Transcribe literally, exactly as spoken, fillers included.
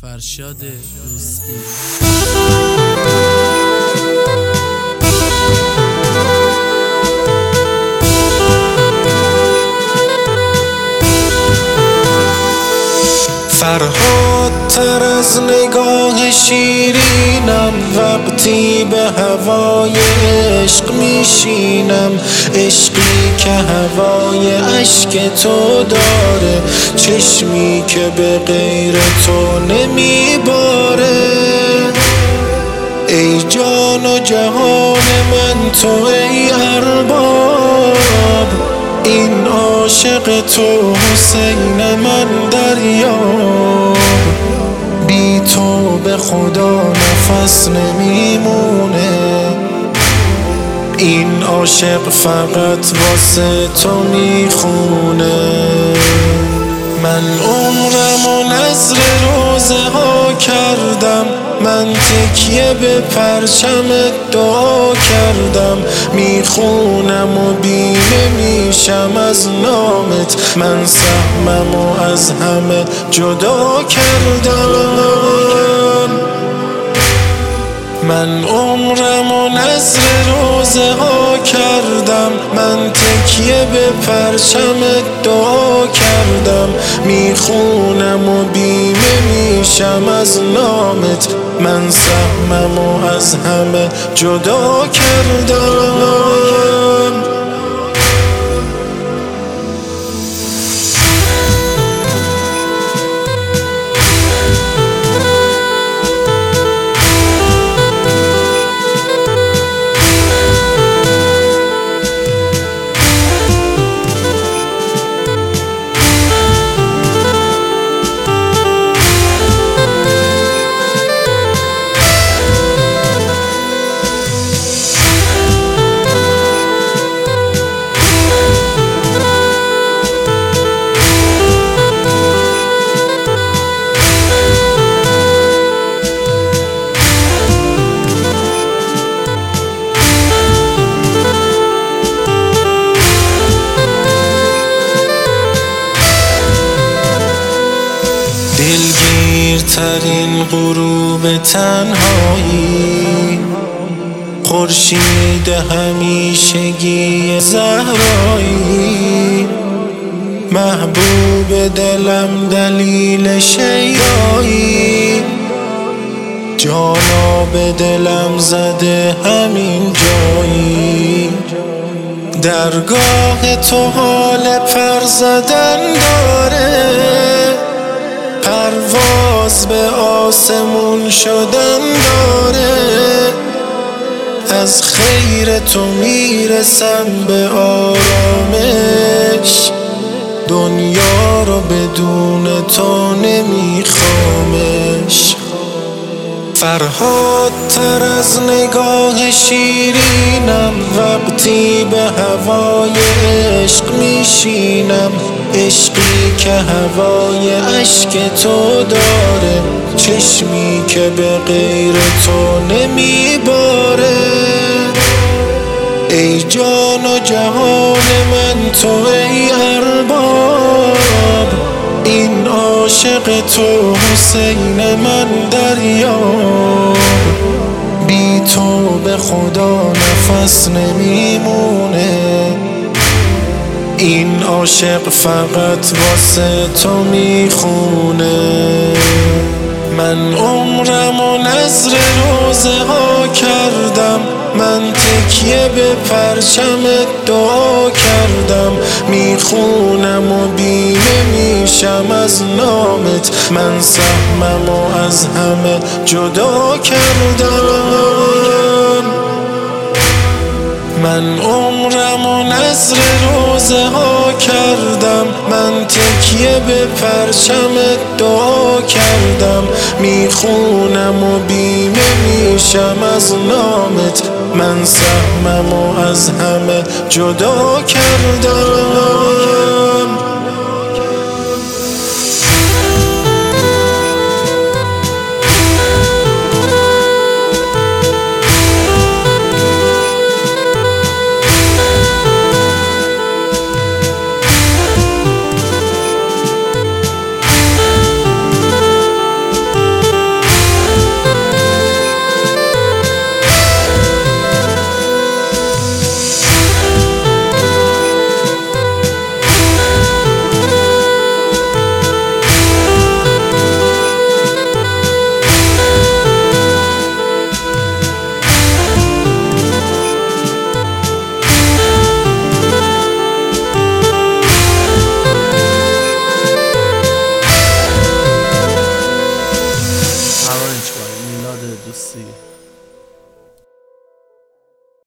فرشاد دوستی. فرهاد تر از نگاه شیرینم، وقتی به هوای عشق میشینم. عشقی که هوای اشک تو داره، چشمی که به غیر تو نمیباره. ای جان و جهان من تو ای ارباب، این عاشق تو حسین من دریاب. بی تو به خدا نفس نمیمونه، این عاشق فقط واسه تو میخونه. من عمرم و نذر روزه ها کردم، من تکیه به پرچمت دعا کردم. میخونم و بیمه میشم از نامت، من سهمم و از همه جدا کردم. من عمرم و نذر روزه ها کردم، من تکیه به پرچمت دعا کردم. میخونم و بیمه میشم از نامت، من سهمم و از همه جدا کردم. دلگیرترین غروب تنهایی، خورشید همیشگی زهرایی. محبوب دلم دلیل شیدایی، جانا به دلم زده همین جایی. درگاه تو حال پر زدن داره، پرواز به آسمون شدن داره. از خیر تو میرسم به آرامش، دنیا رو بدون تو نمیخوامش. فرهاد تر از نگاه شیرینم، وقتی به هوای عشق میشینم. عشقی که هوای اشک تو داره، چشمی که به غیر تو نمیباره. ای جان و جهان من تو ای ارباب، این عاشق تو حسین من دریاب. بی تو به خدا نفس نمیمونه، این عاشق فقط واسه تو میخونه. من عمرم و نذر روزه ها کردم، من تکیه به پرچمت دعا کردم. میخونم و بیمه میشم از نامت، من سهمم و از همه جدا کردم. من عمرم و نذر روزه ها کردم، من تکیه به پرچمت دعا کردم. میخونم و بیمه میشم از نامت، من سهمم و از همه جدا کردم.